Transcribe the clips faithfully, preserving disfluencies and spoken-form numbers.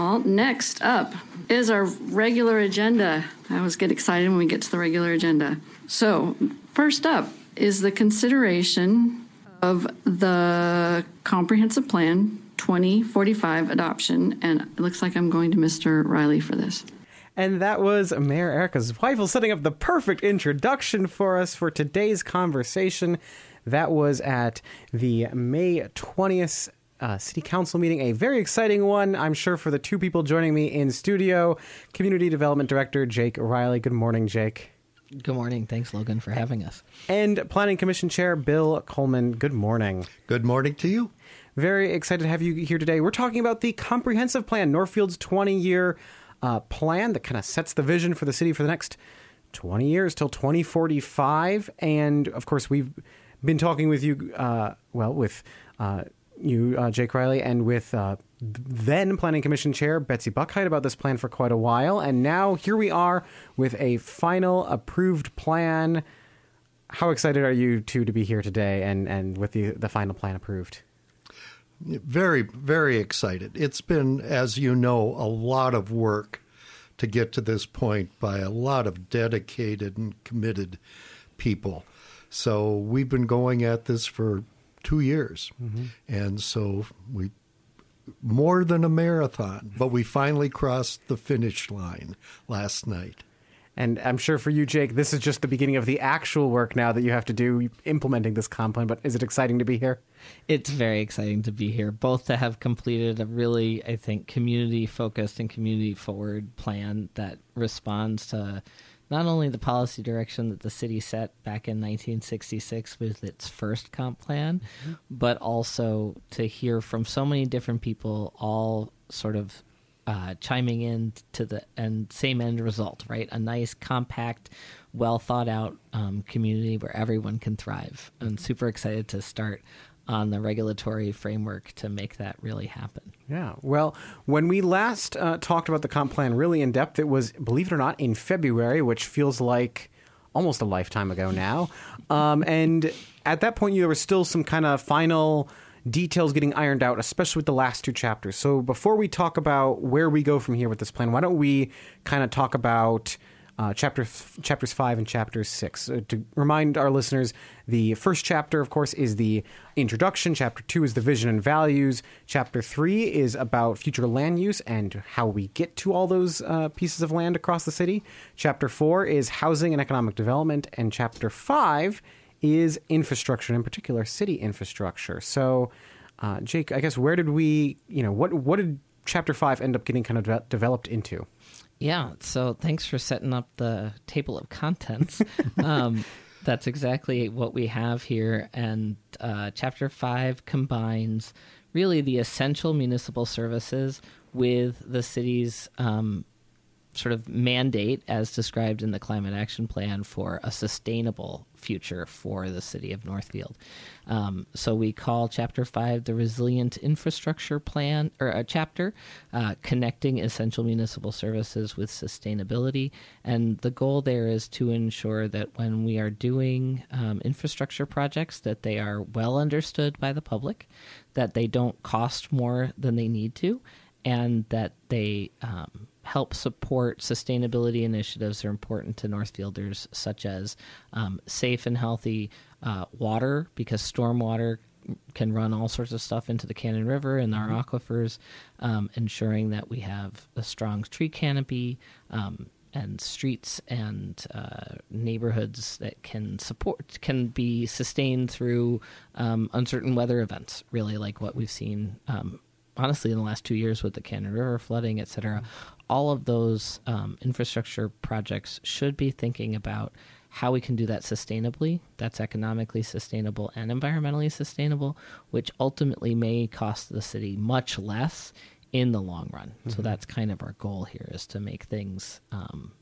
all. Next up is our regular agenda. I always get excited when we get to the regular agenda. So first up is the consideration of the Comprehensive Plan twenty forty-five adoption. And it looks like I'm going to Mister Riley for this. And that was Mayor Erica Zweifel setting up the perfect introduction for us for today's conversation. That was at the May twentieth uh, City Council meeting, a very exciting one, I'm sure, for the two people joining me in studio. Community Development Director Jake Riley. Good morning, Jake. Good morning. Thanks, Logan, for having us. And Planning Commission Chair Bill Coleman. Good morning. Good morning to you. Very excited to have you here today. We're talking about the Comprehensive Plan, Northfield's twenty-year uh, plan that kind of sets the vision for the city for the next twenty years till twenty forty-five. And, of course, we've been talking with you, uh, well, with uh, you, uh, Jake Riley, and with uh, then Planning Commission Chair Betsy Buckheit about this plan for quite a while. And now here we are with a final approved plan. How excited are you two to be here today and, and with the, the final plan approved? Very, very excited. It's been, as you know, a lot of work to get to this point by a lot of dedicated and committed people. So we've been going at this for two years. Mm-hmm. And so we more than a marathon, but we finally crossed the finish line last night. And I'm sure for you, Jake, this is just the beginning of the actual work now that you have to do implementing this comp plan. But is it exciting to be here? It's very exciting to be here, both to have completed a really, I think, community-focused and community-forward plan that responds to not only the policy direction that the city set back in nineteen sixty-six with its first comp plan, mm-hmm. but also to hear from so many different people all sort of uh, chiming in to the and same end result, right? A nice, compact, well thought out um, community where everyone can thrive. I'm super excited to start on the regulatory framework to make that really happen. Yeah. Well, when we last uh, talked about the comp plan really in depth, it was, believe it or not, in February, which feels like almost a lifetime ago now. Um, and at that point, there were still some kind of final details getting ironed out, especially with the last two chapters. So before we talk about where we go from here with this plan, why don't we kind of talk about Uh, chapter f- chapters five and chapter six. Uh, to remind our listeners, the first chapter, of course, is the introduction. Chapter two is the vision and values. Chapter three is about future land use and how we get to all those uh, pieces of land across the city. Chapter four is housing and economic development. And chapter five is infrastructure, in particular, city infrastructure. So, uh, Jake, I guess where did we, you know, what what did chapter five end up getting kind of de- developed into? Yeah, so thanks for setting up the table of contents. um, that's exactly what we have here. And uh, Chapter five combines really the essential municipal services with the city's um, sort of mandate, as described in the Climate Action Plan, for a sustainable future for the city of Northfield. Um, so we call Chapter five the Resilient Infrastructure Plan, or a chapter, uh, connecting essential municipal services with sustainability. And the goal there is to ensure that when we are doing um, infrastructure projects, that they are well understood by the public, that they don't cost more than they need to, and that they um, help support sustainability initiatives that are important to Northfielders, such as um, safe and healthy uh, water, because stormwater can run all sorts of stuff into the Cannon River and our aquifers, um, ensuring that we have a strong tree canopy um, and streets and uh, neighborhoods that can support, can be sustained through um, uncertain weather events, really like what we've seen um, honestly in the last two years with the Cannon River flooding, et cetera. All of those um, infrastructure projects should be thinking about how we can do that sustainably, that's economically sustainable and environmentally sustainable, which ultimately may cost the city much less in the long run. Mm-hmm. So that's kind of our goal here, is to make things um,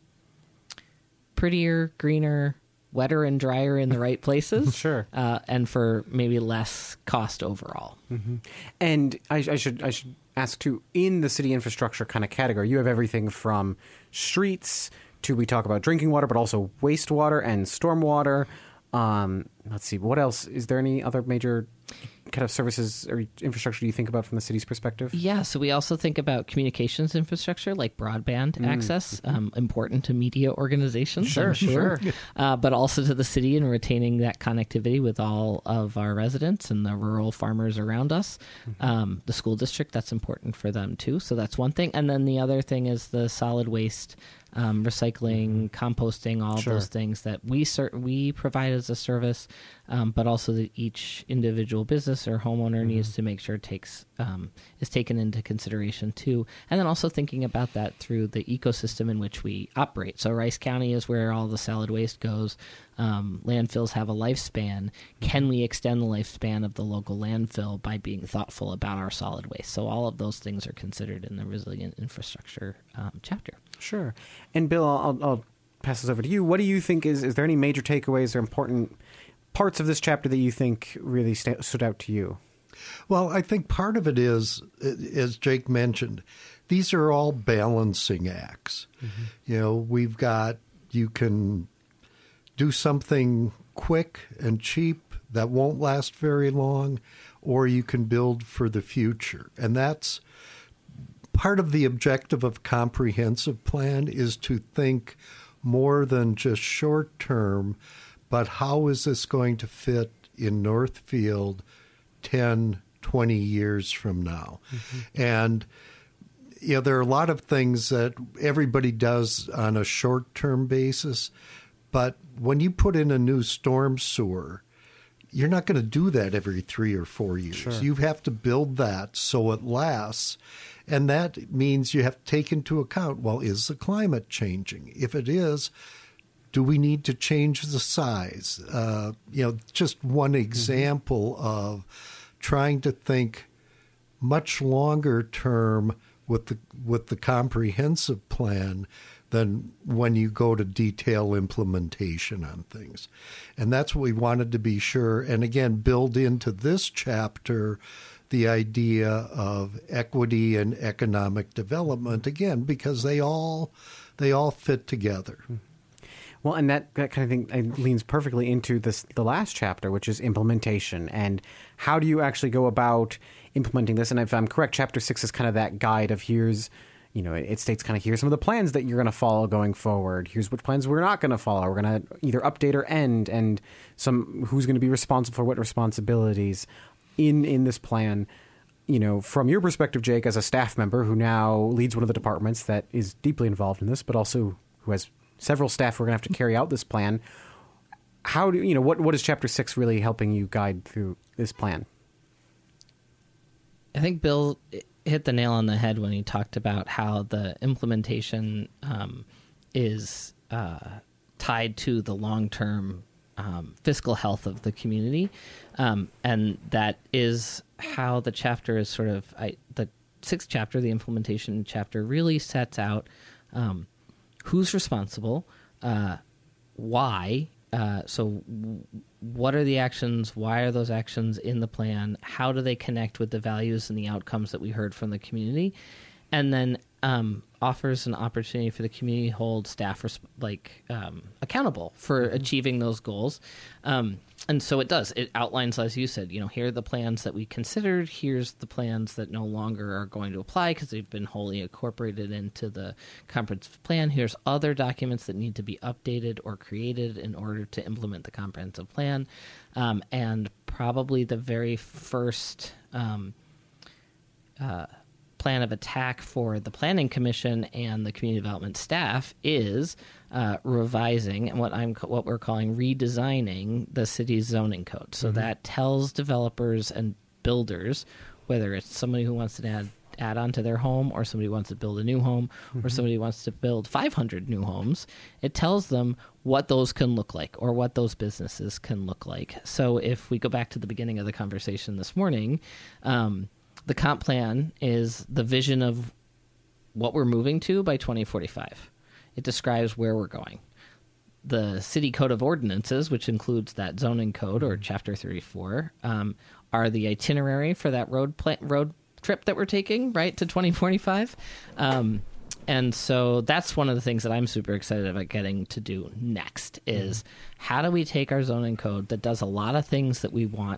prettier, greener, wetter and drier in the right places. Sure. Uh, and for maybe less cost overall. Mm-hmm. And I, I should I should ask too, in the city infrastructure kind of category, you have everything from streets to, we talk about drinking water, but also wastewater and stormwater. Um, let's see, what else? Is there any other major kind of services or infrastructure do you think about from the city's perspective? Yeah, so we also think about communications infrastructure like broadband mm. access, um, important to media organizations, sure, I'm sure, sure. Uh, but also to the city and retaining that connectivity with all of our residents and the rural farmers around us. Mm-hmm. Um, the school district, that's important for them too. So that's one thing. And then the other thing is the solid waste Um, recycling, composting, all sure. of those things that we ser- we provide as a service, um, but also that each individual business or homeowner mm-hmm. needs to make sure it takes um, is taken into consideration too. And then also thinking about that through the ecosystem in which we operate. So Rice County is where all the solid waste goes. Um, landfills have a lifespan. Can we extend the lifespan of the local landfill by being thoughtful about our solid waste? So all of those things are considered in the resilient infrastructure um, chapter. Sure. And Bill, I'll, I'll pass this over to you. What do you think is, is there any major takeaways or important parts of this chapter that you think really st- stood out to you? Well, I think part of it is, as Jake mentioned, these are all balancing acts. Mm-hmm. You know, we've got, you can do something quick and cheap that won't last very long, or you can build for the future. And that's part of the objective of comprehensive plan, is to think more than just short term, but how is this going to fit in Northfield ten, twenty years from now? Mm-hmm. And you know, there are a lot of things that everybody does on a short term basis, but when you put in a new storm sewer, you're not going to do that every three or four years. Sure. You have to build that so it lasts. And that means you have to take into account, well, is the climate changing? If it is, do we need to change the size? Uh, you know, just one example mm-hmm. of trying to think much longer term with the with the comprehensive plan than when you go to detail implementation on things. And that's what we wanted to be sure. And again, build into this chapter the idea of equity and economic development, again, because they all they all fit together. Well, and that, that kind of thing leans perfectly into this the last chapter, which is implementation. And how do you actually go about implementing this? And if I'm correct, chapter six is kind of that guide of here's, you know, it states kind of here's some of the plans that you're going to follow going forward. Here's which plans we're not going to follow. We're going to either update or end, and some who's going to be responsible for what responsibilities in in this plan. You know, from your perspective, Jake, as a staff member who now leads one of the departments that is deeply involved in this, but also who has several staff who are going to have to carry out this plan, how do you know what what is chapter six really helping you guide through this plan? I think Bill hit the nail on the head when he talked about how the implementation um, is uh, tied to the long-term um, fiscal health of the community, um, and that is how the chapter is sort of I, the sixth chapter, the implementation chapter, really sets out um, who's responsible, uh, why. Uh, so w- what are the actions? Why are those actions in the plan? How do they connect with the values and the outcomes that we heard from the community? And then um, offers an opportunity for the community to hold staff res- like um, accountable for mm-hmm. achieving those goals. Um, and so it does. It outlines, as you said, you know, here are the plans that we considered. Here's the plans that no longer are going to apply because they've been wholly incorporated into the comprehensive plan. Here's other documents that need to be updated or created in order to implement the comprehensive plan. Um, and probably the very first um, uh, plan of attack for the Planning Commission and the community development staff is uh, revising and what I'm what we're calling redesigning the city's zoning code. So mm-hmm. that tells developers and builders, whether it's somebody who wants to add add on to their home, or somebody wants to build a new home, mm-hmm. or somebody wants to build five hundred new homes, it tells them what those can look like or what those businesses can look like. So if we go back to the beginning of the conversation this morning, um, the comp plan is the vision of what we're moving to by twenty forty-five. It describes where we're going. The City Code of Ordinances, which includes that zoning code or Chapter thirty-four, um, are the itinerary for that road pla- road trip that we're taking, right, to twenty forty-five. Um, and so that's one of the things that I'm super excited about getting to do next is mm-hmm. how do we take our zoning code that does a lot of things that we want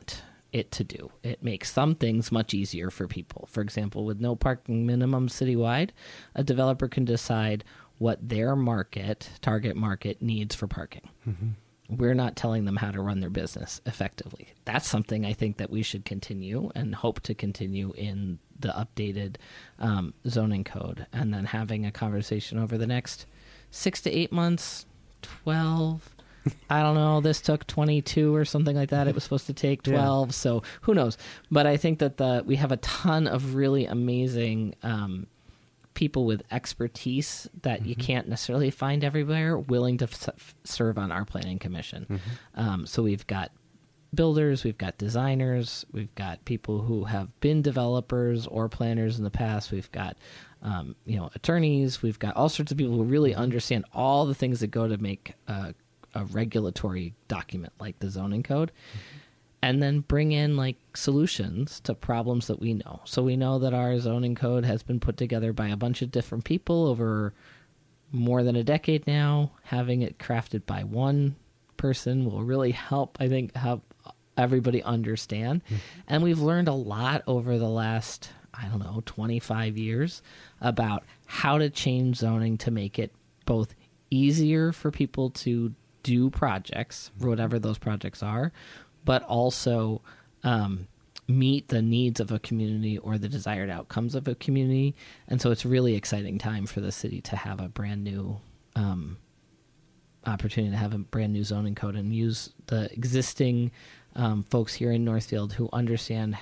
it to do. It makes some things much easier for people. For example, with no parking minimum citywide, a developer can decide what their market, target market, needs for parking. Mm-hmm. We're not telling them how to run their business effectively. That's something I think that we should continue and hope to continue in the updated um, zoning code, and then having a conversation over the next six to eight months, twelve. I don't know. This took twenty-two or something like that. It was supposed to take twelve, yeah. So who knows? But I think that the we have a ton of really amazing um, people with expertise that mm-hmm. you can't necessarily find everywhere willing to f- serve on our planning commission. Mm-hmm. Um, so we've got builders, we've got designers, we've got people who have been developers or planners in the past. We've got um, you know attorneys. We've got all sorts of people who really understand all the things that go to make uh, a regulatory document like the zoning code. Mm-hmm. And then bring in like solutions to problems that we know. So we know that our zoning code has been put together by a bunch of different people over more than a decade now. Having it crafted by one person will really help, I think, help everybody understand. Mm-hmm. And we've learned a lot over the last, I don't know, twenty-five years about how to change zoning to make it both easier for people to do projects, whatever those projects are, but also um, meet the needs of a community or the desired outcomes of a community. And so it's a really exciting time for the city to have a brand new um, opportunity to have a brand new zoning code and use the existing um, folks here in Northfield who understand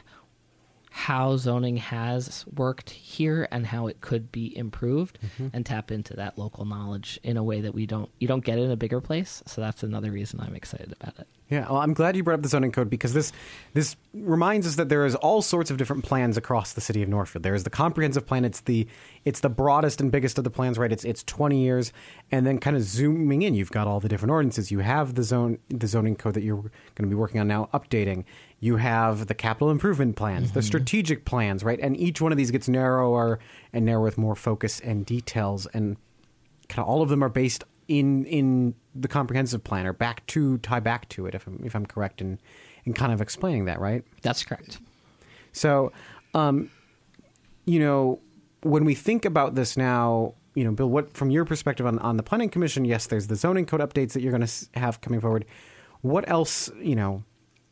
how zoning has worked here and how it could be improved, mm-hmm. and tap into that local knowledge in a way that we don't you don't get in a bigger place. So that's another reason I'm excited about it. Yeah, well, I'm glad you brought up the zoning code, because this this reminds us that there is all sorts of different plans across the city of Northfield. There is the comprehensive plan. It's the it's the broadest and biggest of the plans, right? It's it's twenty years, and then kind of zooming in, you've got all the different ordinances. You have the zone the zoning code that you're going to be working on now, updating. You have the capital improvement plans, mm-hmm. the strategic plans, right? And each one of these gets narrower and narrower with more focus and details, and kind of all of them are based in in the comprehensive plan, or back to tie back to it, if I'm, if I'm correct in, in kind of explaining that, right? That's correct. So, um, you know, when we think about this now, you know, Bill, what from your perspective on, on the Planning Commission, yes, there's the zoning code updates that you're going to have coming forward. What else, you know,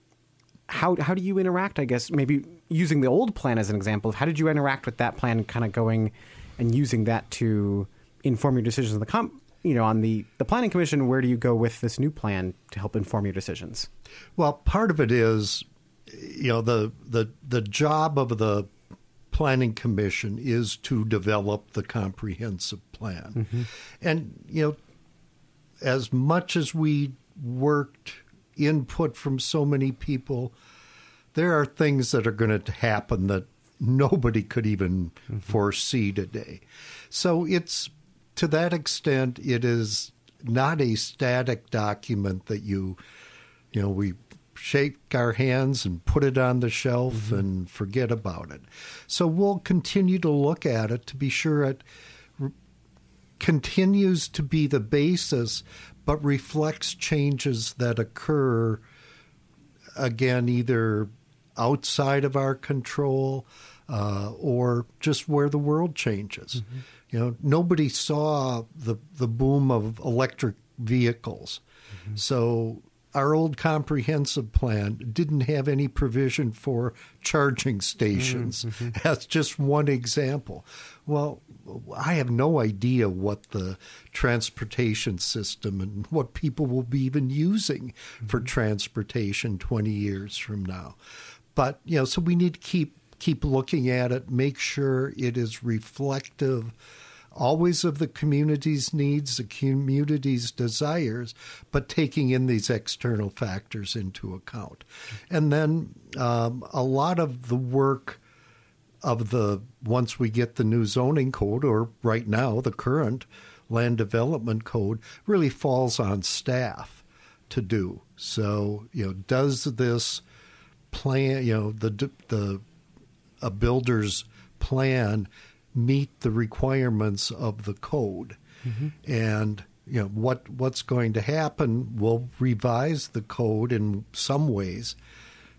how how do you interact, I guess, maybe using the old plan as an example, how did you interact with that plan, kind of going and using that to inform your decisions on the comp? You know, on the, the Planning Commission, where do you go with this new plan to help inform your decisions? Well, part of it is, you know, the the the job of the Planning Commission is to develop the comprehensive plan. Mm-hmm. And, you know, as much as we worked input from so many people, there are things that are going to happen that nobody could even mm-hmm. foresee today. So it's, to that extent, it is not a static document that you, you know, we shake our hands and put it on the shelf mm-hmm. and forget about it. So we'll continue to look at it to be sure it re- continues to be the basis, but reflects changes that occur, again, either outside of our control uh, or just where the world changes. Mm-hmm. You know, nobody saw the the boom of electric vehicles. Mm-hmm. So our old comprehensive plan didn't have any provision for charging stations. Mm-hmm. That's just one example. Well, I have no idea what the transportation system and what people will be even using mm-hmm. for transportation twenty years from now. But, you know, so we need to keep keep looking at it, make sure it is reflective always of the community's needs, the community's desires, but taking in these external factors into account. And then um, a lot of the work of the, once we get the new zoning code, or right now the current land development code, really falls on staff to do. So, you know, does this plan, you know, the the a builder's plan meet the requirements of the code? Mm-hmm. And, you know, what what's going to happen, we'll revise the code in some ways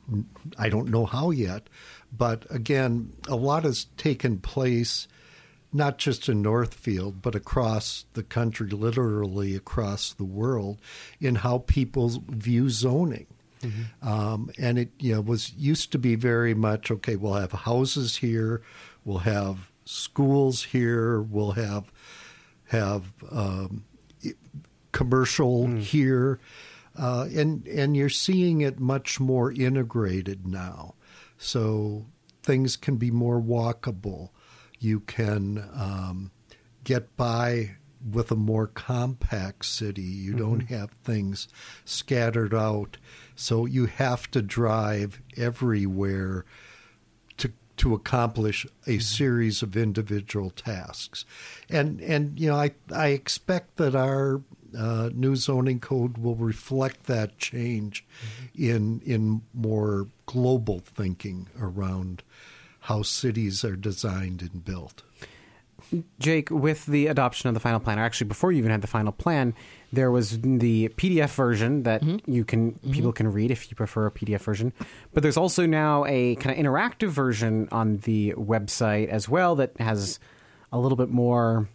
I don't know how yet. But again, a lot has taken place not just in Northfield, but across the country, literally across the world, in how people view zoning. Mm-hmm. Um, and it you know was used to be very much, okay, we'll have houses here, we'll have schools here, we'll have have um, commercial mm. here, uh, and and you're seeing it much more integrated now. So things can be more walkable. You can um, get by with a more compact city. You mm-hmm. don't have things scattered out. So you have to drive everywhere to to accomplish a mm-hmm. series of individual tasks. And, and you know, I, I expect that our uh, new zoning code will reflect that change mm-hmm. in in more global thinking around how cities are designed and built. Jake, with the adoption of the final plan, or actually before you even had the final plan, there was the P D F version that mm-hmm. you can mm-hmm. people can read if you prefer a P D F version. But there's also now a kind of interactive version on the website as well that has a little bit more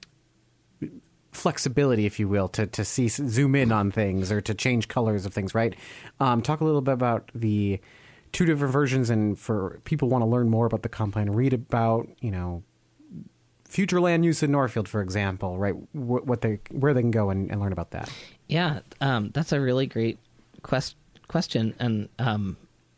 flexibility, if you will, to, to see zoom in on things or to change colors of things, right? Um, talk a little bit about the two different versions, and for people who want to learn more about the comp plan, read about, you know, future land use in Northfield, for example, right? What, what they, where they can go and, and learn about that. Yeah, um, that's a really great quest, question, and um,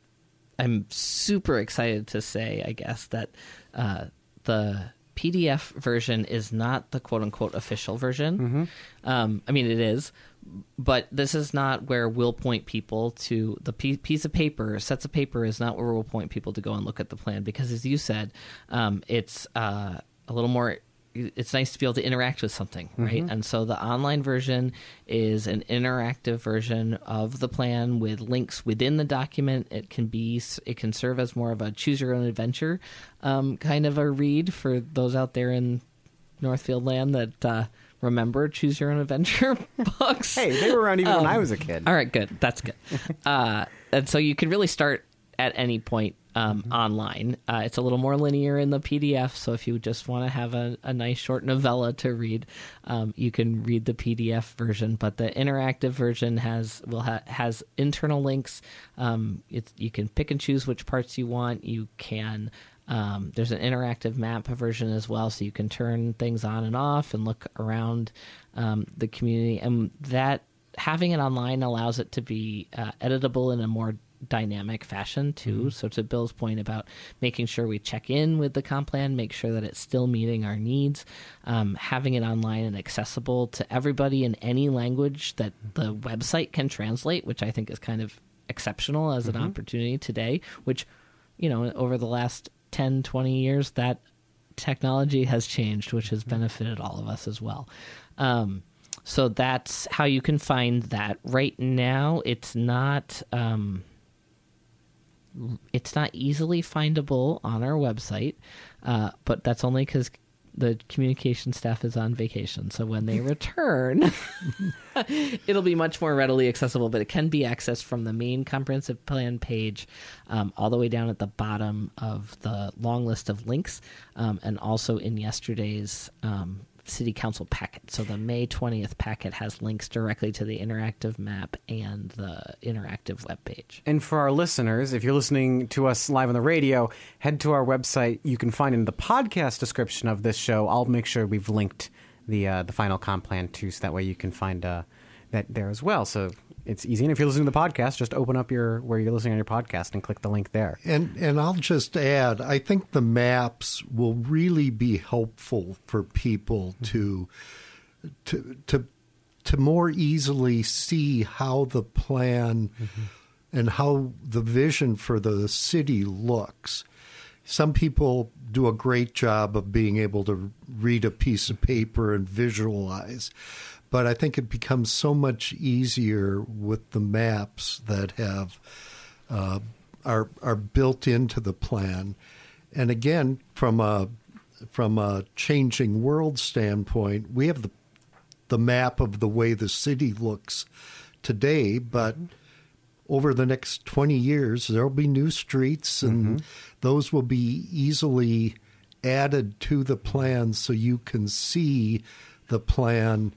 I'm super excited to say, I guess, that uh, the P D F version is not the quote-unquote official version. Mm-hmm. Um, I mean, it is, but this is not where we'll point people to. The p- piece of paper, sets of paper, is not where we'll point people to go and look at the plan, because, as you said, um, it's uh, a little more... It's nice to be able to interact with something, right? Mm-hmm. And so the online version is an interactive version of the plan with links within the document. It can be, it can serve as more of a choose your own adventure um, kind of a read for those out there in Northfield land that uh, remember choose your own adventure books. Hey, they were around even um, when I was a kid. All right, good. That's good. uh, and so you can really start at any point um, mm-hmm. online. Uh, it's a little more linear in the P D F, so if you just want to have a, a nice short novella to read, um, you can read the P D F version. But the interactive version has will ha- has internal links. Um, it's, you can pick and choose which parts you want. You can um, there's an interactive map version as well, so you can turn things on and off and look around um, the community. And that having it online allows it to be uh, editable in a more dynamic fashion too. Mm-hmm. So to Bill's point about making sure we check in with the comp plan, make sure that it's still meeting our needs, um, having it online and accessible to everybody in any language that the website can translate, which I think is kind of exceptional as mm-hmm. an opportunity today, which, you know, over the last ten, twenty years, that technology has changed, which has benefited all of us as well. Um, so that's how you can find that. Right now, it's not... Um, It's not easily findable on our website, uh, but that's only because the communication staff is on vacation. So when they return, it'll be much more readily accessible, but it can be accessed from the main comprehensive plan page um, all the way down at the bottom of the long list of links, um, and also in yesterday's um City Council packet. So the May twentieth packet has links directly to the interactive map and the interactive webpage. And for our listeners, if you're listening to us live on the radio, head to our website. You can find in the podcast description of this show, I'll make sure we've linked the uh, the final comp plan too, so that way you can find uh, that there as well. So it's easy. And if you're listening to the podcast, just open up your where you're listening on your podcast and click the link there. And and I'll just add, I think the maps will really be helpful for people to to to to more easily see how the plan mm-hmm. and how the vision for the city looks. Some people do a great job of being able to read a piece of paper and visualize. But I think it becomes so much easier with the maps that have uh, are are built into the plan. And again, from a from a changing world standpoint, we have the the map of the way the city looks today, but over the next twenty years, there'll be new streets, and mm-hmm. those will be easily added to the plan so you can see the plan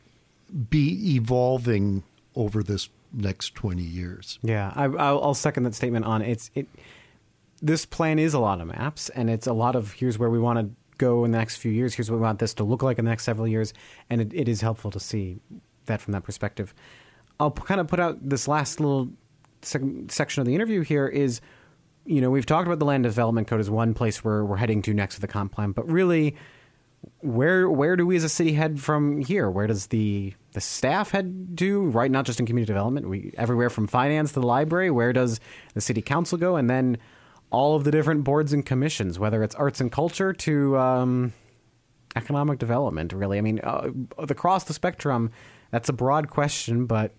be evolving over this next twenty years. Yeah, I, I'll, I'll second that statement on it's it. This plan is a lot of maps, and it's a lot of here's where we want to go in the next few years. Here's what we want this to look like in the next several years, and it, it is helpful to see that from that perspective. I'll p- kind of put out this last little sec- section of the interview here is, you know, we've talked about the Land Development Code as one place where we're heading to next with the comp plan, but really, where where do we as a city head from here? Where does the the staff head to? Right, not just in community development, we everywhere from finance to the library. Where does the city council go? And then all of the different boards and commissions, whether it's arts and culture to um, economic development. Really, I mean, uh, across the spectrum, that's a broad question, but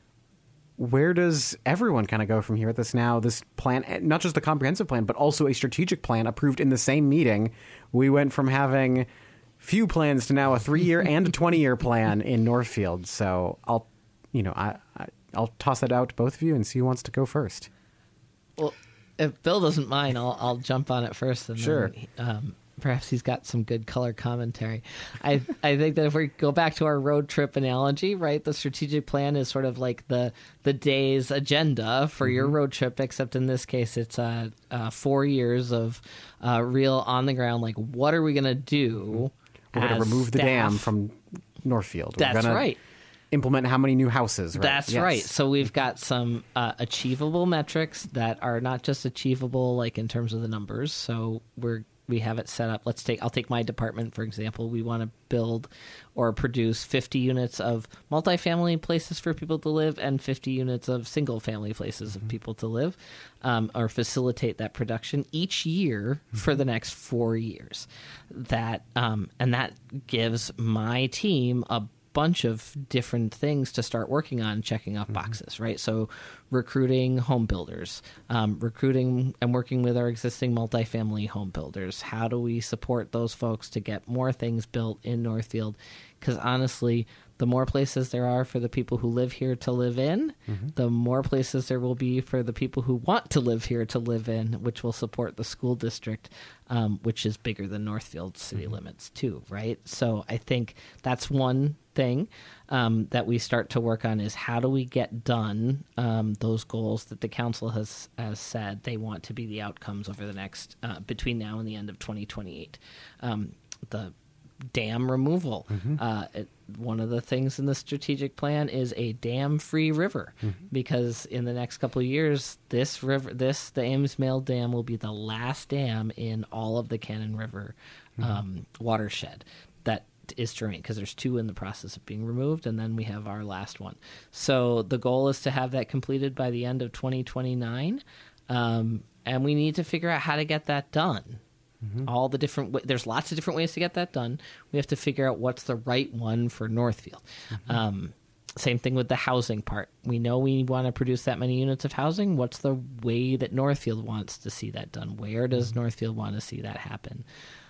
where does everyone kind of go from here at this now, this plan, not just the comprehensive plan, but also a strategic plan approved in the same meeting? We went from having few plans to now a three-year and a twenty-year plan in Northfield. So I'll, you know, I, I, I'll toss that out to both of you and see who wants to go first. Well, if Bill doesn't mind, I'll, I'll jump on it first. And sure. Then, um, perhaps he's got some good color commentary. I I think that if we go back to our road trip analogy, right, the strategic plan is sort of like the the day's agenda for mm-hmm. your road trip, except in this case, it's uh, uh, four years of uh, real on the ground, like what are we going to do? We're going to remove the staff? dam from Northfield. We're That's gonna right. Implement how many new houses, right? That's yes. right. So we've got some uh, achievable metrics that are not just achievable like in terms of the numbers. So we're we have it set up. Let's take I'll take my department, for example. We want to build or produce fifty units of multifamily places for people to live and fifty units of single family places mm-hmm. of people to live, um, or facilitate that production each year mm-hmm. for the next four years. That um, and that gives my team a bunch of different things to start working on, checking off boxes, mm-hmm. right? So recruiting home builders, um, recruiting and working with our existing multifamily home builders. How do we support those folks to get more things built in Northfield? Because honestly, the more places there are for the people who live here to live in, mm-hmm. the more places there will be for the people who want to live here to live in, which will support the school district, um, which is bigger than Northfield city mm-hmm. limits too, right? So I think that's one thing um, that we start to work on is how do we get done um, those goals that the council has, has said they want to be the outcomes over the next, uh, between now and the end of twenty twenty-eight. Um, the dam removal. Mm-hmm. Uh, it, one of the things in the strategic plan is a dam-free river, mm-hmm. because in the next couple of years, this river, this the Ames Mill Dam will be the last dam in all of the Cannon River um, mm-hmm. watershed that is to remain, because there's two in the process of being removed, and then we have our last one. So the goal is to have that completed by the end of twenty twenty-nine, um, and we need to figure out how to get that done. Mm-hmm. All the different w- there's lots of different ways to get that done. We have to figure out what's the right one for Northfield. Mm-hmm. Um, same thing with the housing part. We know we want to produce that many units of housing. What's the way that Northfield wants to see that done? Where does mm-hmm. Northfield want to see that happen?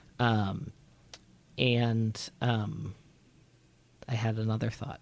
Um, and um, I had another thought.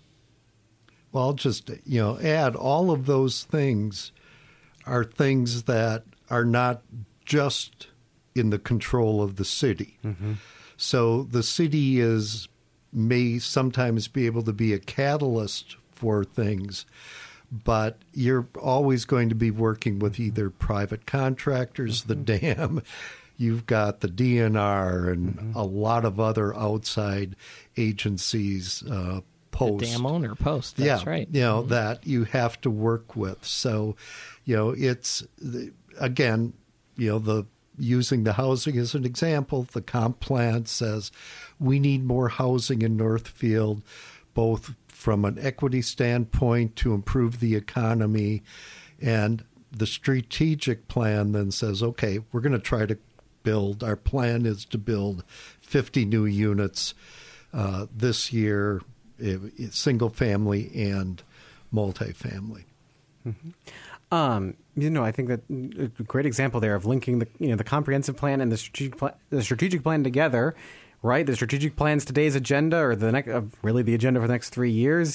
Well, I'll just, you know, add all of those things are things that are not just in the control of the city. Mm-hmm. So the city is may sometimes be able to be a catalyst for things, but you're always going to be working with either private contractors, mm-hmm. the dam, you've got the D N R, and mm-hmm. a lot of other outside agencies, uh, Post. The dam owner, Post, that's yeah, right. You know, mm-hmm. that you have to work with. So, you know, it's, again, you know, the using the housing as an example, the comp plan says we need more housing in Northfield, both from an equity standpoint to improve the economy. And the strategic plan then says, okay, we're going to try to build, our plan is to build fifty new units uh, this year, single family and multifamily. Mm-hmm. Um, you know, I think that a great example there of linking the you know the comprehensive plan and the strategic plan, the strategic plan together, right? The strategic plan's today's agenda, or the next, uh, really the agenda for the next three years,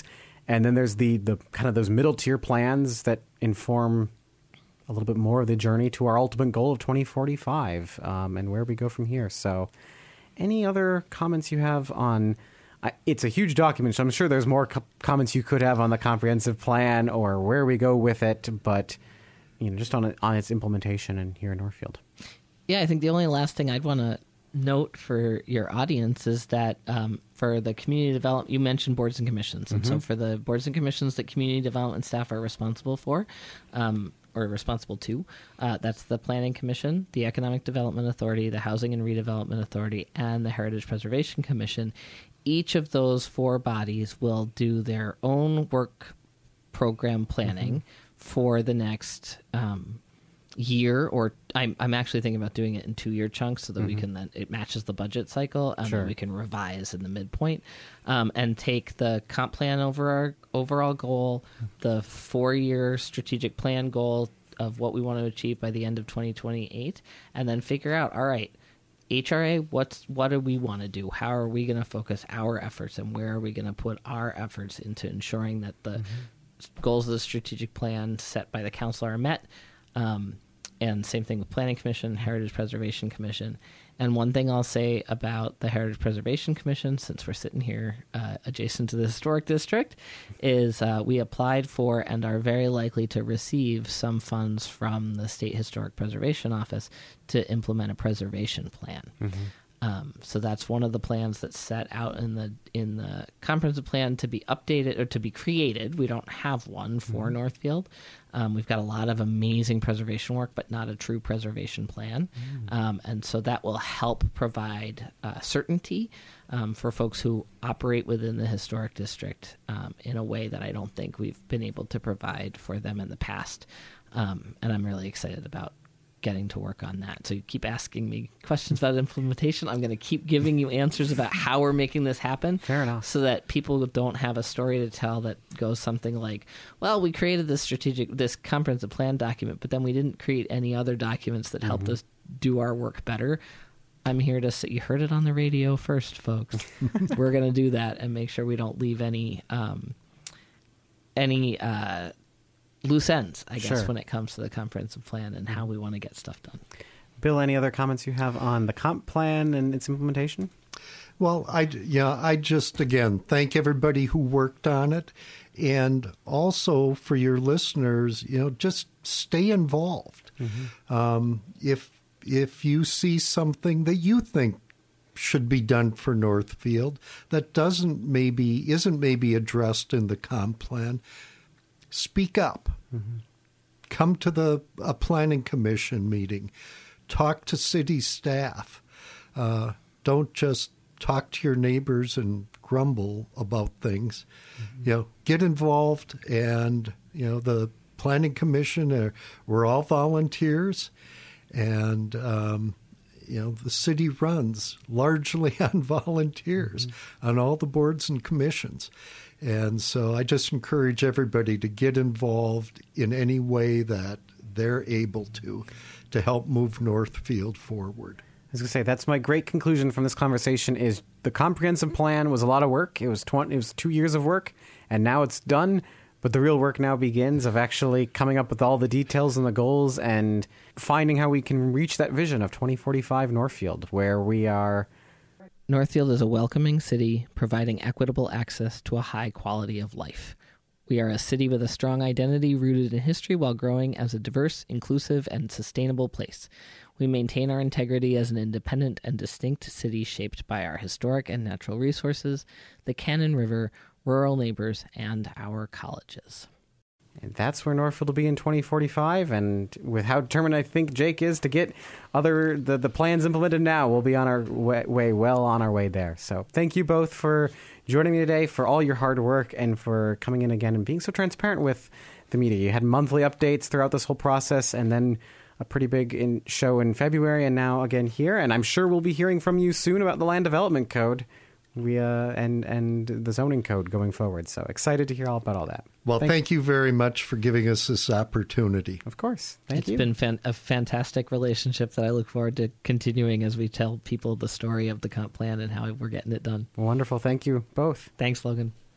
And then there's the, the kind of those middle tier plans that inform a little bit more of the journey to our ultimate goal of twenty forty-five um, and where we go from here. So any other comments you have on... I, it's a huge document, so I'm sure there's more co- comments you could have on the comprehensive plan or where we go with it, but you know, just on it, on its implementation and here in Northfield. Yeah, I think the only last thing I'd want to note for your audience is that um, for the community development, you mentioned boards and commissions, and mm-hmm. so for the boards and commissions that community development staff are responsible for, um, or responsible to, uh, that's the Planning Commission, the Economic Development Authority, the Housing and Redevelopment Authority, and the Heritage Preservation Commission. Each of those four bodies will do their own work program planning mm-hmm. for the next um, year, or I'm, I'm actually thinking about doing it in two-year chunks so that mm-hmm. we can then, it matches the budget cycle, and sure. then we can revise in the midpoint um, and take the comp plan over our overall goal, the four-year strategic plan goal of what we want to achieve by the end of twenty twenty-eight, and then figure out, all right, H R A, what's what do we want to do? How are we going to focus our efforts, and where are we going to put our efforts into ensuring that the mm-hmm. goals of the strategic plan set by the council are met? Um, and same thing with Planning Commission, Heritage Preservation Commission. And one thing I'll say about the Heritage Preservation Commission, since we're sitting here uh, adjacent to the Historic District, is uh, we applied for and are very likely to receive some funds from the State Historic Preservation Office to implement a preservation plan. Mm-hmm. Um, so that's one of the plans that's set out in the in the comprehensive plan to be updated or to be created. We don't have one for mm-hmm. Northfield. Um, we've got a lot of amazing preservation work, but not a true preservation plan. Mm. Um, and so that will help provide uh, certainty um, for folks who operate within the historic district um, in a way that I don't think we've been able to provide for them in the past. Um, and I'm really excited about getting to work on that. So you keep asking me questions about implementation. I'm going to keep giving you answers about how we're making this happen. Fair enough. So that people don't have a story to tell that goes something like, well, we created this strategic, this comprehensive plan document, but then we didn't create any other documents that helped mm-hmm. us do our work better. I'm here to say, you heard it on the radio first, folks. We're going to do that and make sure we don't leave any, um, any, uh, loose ends, I guess, sure. when it comes to the comprehensive plan and how we want to get stuff done. Bill, any other comments you have on the comp plan and its implementation? Well, I, yeah, I just, again, thank everybody who worked on it. And also for your listeners, you know, just stay involved. Mm-hmm. Um, if if you see something that you think should be done for Northfield that doesn't maybe, isn't maybe addressed in the comp plan, speak up. Mm-hmm. Come to the a planning commission meeting. Talk to city staff. Uh, don't just talk to your neighbors and grumble about things. Mm-hmm. You know, get involved. And you know, the planning commission are, we're all volunteers, and um, you know, the city runs largely on volunteers mm-hmm. on all the boards and commissions. And so I just encourage everybody to get involved in any way that they're able to, to help move Northfield forward. I was going to say, that's my great conclusion from this conversation is the comprehensive plan was a lot of work. It was twenty, it was two years of work, and now it's done. But the real work now begins of actually coming up with all the details and the goals and finding how we can reach that vision of twenty forty-five Northfield, where we are... Northfield is a welcoming city, providing equitable access to a high quality of life. We are a city with a strong identity rooted in history while growing as a diverse, inclusive, and sustainable place. We maintain our integrity as an independent and distinct city shaped by our historic and natural resources, the Cannon River, rural neighbors, and our colleges. And that's where Northfield will be in twenty forty-five, and with how determined I think Jake is to get other the, the plans implemented now, we'll be on our way, way, well on our way there. So thank you both for joining me today, for all your hard work, and for coming in again and being so transparent with the media. You had monthly updates throughout this whole process, and then a pretty big in, show in February, and now again here. And I'm sure we'll be hearing from you soon about the Land Development Code. We uh, and and the zoning code going forward. So excited to hear all about all that. Well, thank, thank you very much for giving us this opportunity. Of course. Thank it's you. It's been fan- a fantastic relationship that I look forward to continuing as we tell people the story of the comp plan and how we're getting it done. Wonderful. Thank you both. Thanks, Logan.